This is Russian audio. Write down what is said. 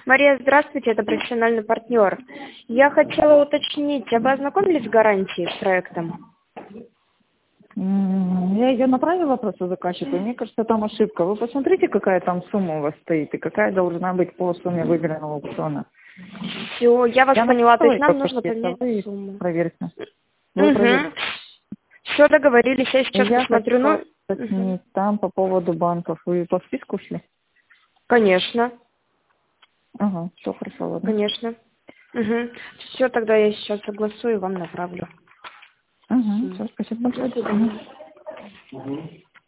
Мария, здравствуйте, это профессиональный партнер. Я хотела уточнить, а вы ознакомились с гарантией с проектом? Я ее направила просто заказчику, и мне кажется, там ошибка. Вы посмотрите, какая там сумма у вас стоит, и какая должна быть по сумме выигранного аукциона. Все, я вас поняла, то есть нам нужно поменять поменять сумму. Проверьте. Угу. Все, договорились, я сейчас Я посмотрю. хочу Ну, уточнить, там по поводу банков. Вы по списку шли? конечно, Ага, все хорошо, ладно. конечно. Угу. Все, тогда я сейчас согласую и вам направлю. Ага, все, спасибо До большое. свидания.